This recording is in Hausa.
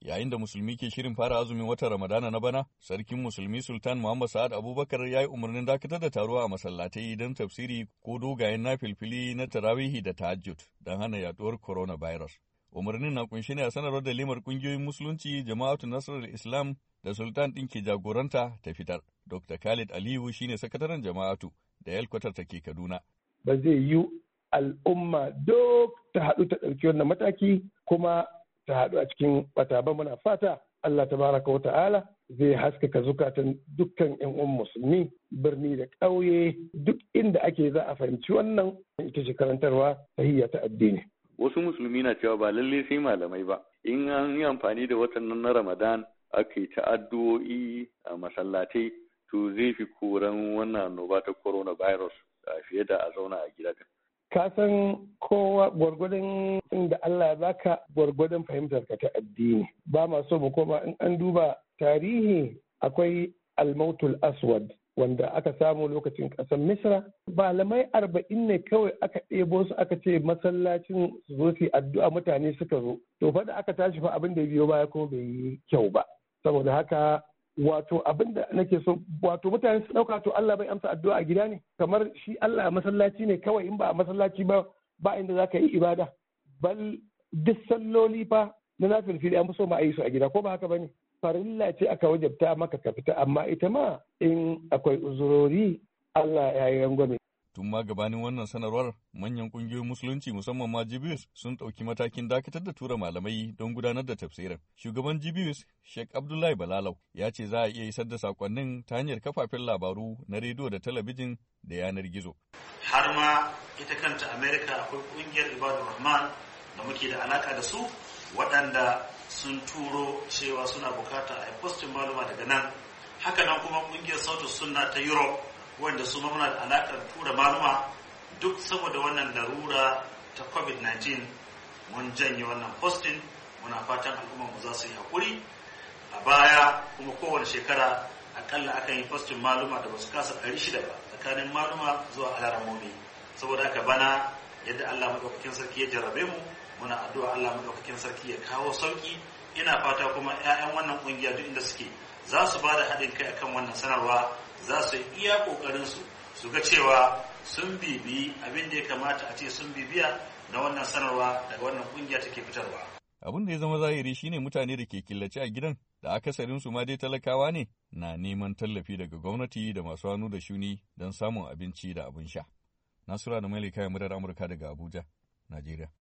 Yayin da musulmi ke shirin fara azumin watan Ramadana na bana, sarkin musulmi Sultan Muhammad Sa'ad Abubakar ya yi umarnin dakatar da taruwa a masallatai don tafsiri ko dogayen nafilfili na tarawihi da tahajjud don hana yaduwar coronavirus. Umarnin na kunshi ne a sanarwar da limar kungiyoyin musulunci Jama'atu Nasarar Islam da Sultan ɗin ke jagoranta ta fitar. Dr. Khalid Aliyu shine sakataren Jama'atu da yalkwatar ta ke Kaduna. Ba zai yi al'umma duk ta haɗu ta ɗauki wannan mataki kuma ta haɗu a cikin bata ba. Muna fata Allah tabaraka wa ta'ala zai haskaka zukatan dukkan 'yan uwan musulmi birni da ƙauye duk inda ake za a fahimci wannan ita ce karantarwa tahiyya ta addini. Wasu musulmi na cewa ba lalle sai malamai ba, in an yi amfani da watan nan na Ramadan aka yi ta'addu'o'i a masallatai to zai fi koran wannan annoba ta coronavirus fiye da a zauna a gida. Ka san kowa gwargwadon inda Allah ya baka gwargwadon fahimtar ka ta addini. Ba ma so mu koma in an duba tarihi akwai almautul aswad wanda aka samu lokacin ƙasar Misra. Malamai 40 ne kawai aka ɗebo su aka ce masallacin su zo su addu'a mutane suka zo. To fa da aka tashi fa abin da biyo baya ko bai yi kyau ba. Saboda haka wato abin da nake so wato mutane su ɗauka to Allah bai amsa addu'a a gida ne kamar shi Allah a masallaci ne kawai in ba a masallaci ba inda za ka yi ibada. Bal duk salloli fa na nafilfili an fi so ma a yi su a gida ko ba haka ba ne. Farilla ce aka wajabta maka ka fita amma ita ma in akwai uzurori Allah ya yi rangwame. Tun ma gabanin wannan sanarwar manyan kungiyoyin musulunci musamman ma GBS sun ɗauki matakin dakatar da tura malamai don gudanar da tafsirin. Shugaban GBS Sheikh Abdullahi Balalau ya ce za a iya isar da sakonnin ta hanyar kafafen labaru na rediyo da talabijin da yanar gizo. Har ma ita kanta Amerika akwai kungiyar Ibadur Rahman da muke da alaka da su waɗanda sun turo cewa suna bukata a postin maluma daga nan. Haka nan kuma kungiyar Sautus Sunna ta Europe wanda su muna da alaƙar tura maluma duk saboda wannan larura ta COVID-19 mun janye wannan postin. Muna fatan al'ummarmu za su yi haƙuri. A baya kuma kowane shekara akalla akan yi postin maluma da basu kasa 600 ba tsakanin maluma zuwa alaramomi. Saboda haka bana yadda Allah maɗaukakin sarki ya jarrabe mu muna addu'a Allah maɗaukakin sarki ya kawo sauki. Ina fata kuma 'ya'yan wannan ƙungiya duk inda suke za su ba da haɗin kai akan wannan sanarwa, za su iya ƙoƙarinsu su ga cewa sun bibi abin da ya kamata a ce sun bibiya na wannan sanarwa daga wannan ƙungiya take fitarwa. Abin da ya zama zahiri shine mutane da ke killace a gidan da akasarinsu ma dai talakawa ne na neman tallafi daga gwamnati da masu hannu da shuni don samun abinci da abin sha. Nasura da Malika Murar Amurka daga Abuja, Najeriya.